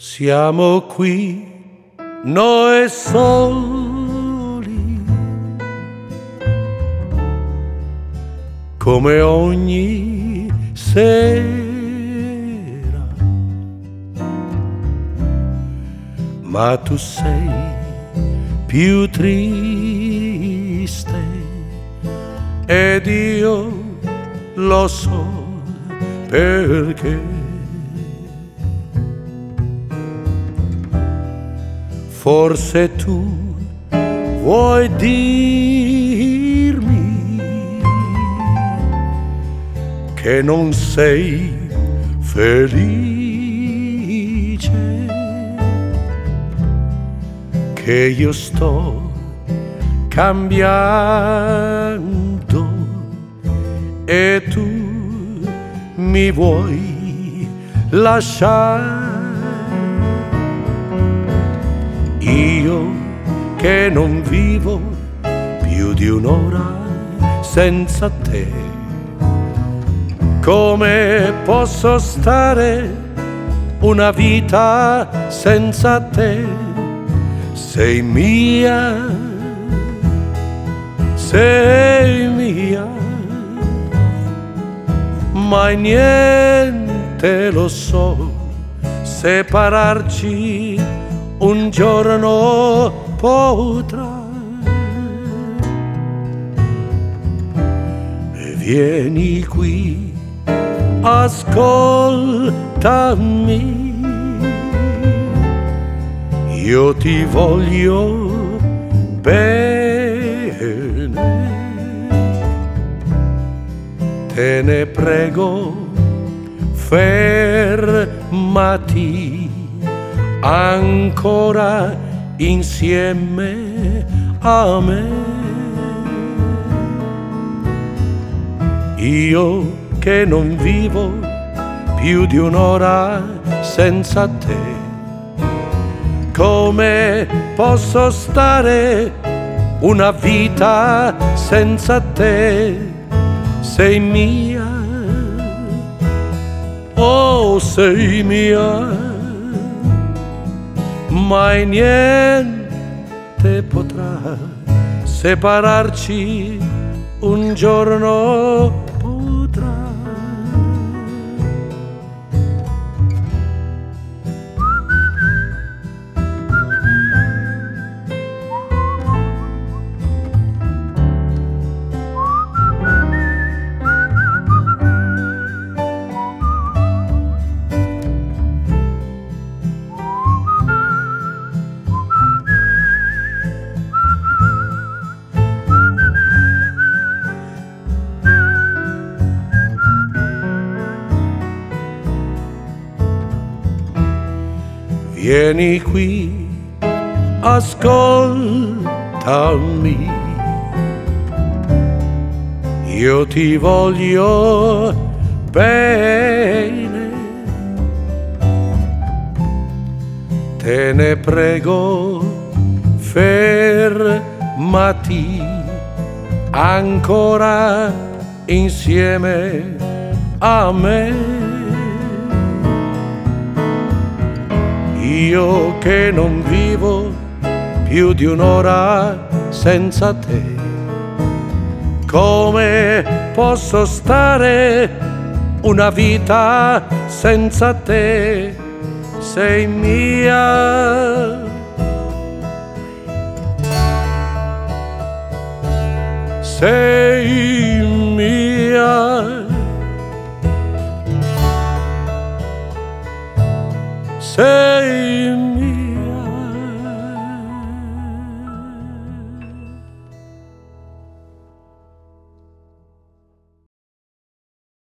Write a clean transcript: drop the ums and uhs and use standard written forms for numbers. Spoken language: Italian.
Siamo qui noi soli, come ogni sera, ma tu sei più triste ed io lo so perché. Forse tu vuoi dirmi che non sei felice, che io sto cambiando e tu mi vuoi lasciare. Io che non vivo più di un'ora senza te, come posso stare una vita senza te? Sei mia, mai niente lo so separarci. Un giorno potrà e vieni qui, ascoltami, io ti voglio bene, te ne prego, fermati ancora insieme a me. Io che non vivo più di un'ora senza te, come posso stare una vita senza te? Sei mia, oh sei mia, mai niente potrà separarci, un giorno potrà. Vieni qui, ascoltami, io ti voglio bene, te ne prego, fermati ancora insieme a me. Io che non vivo più di un'ora senza te, come posso stare una vita senza te? Sei mia, sei mia, sei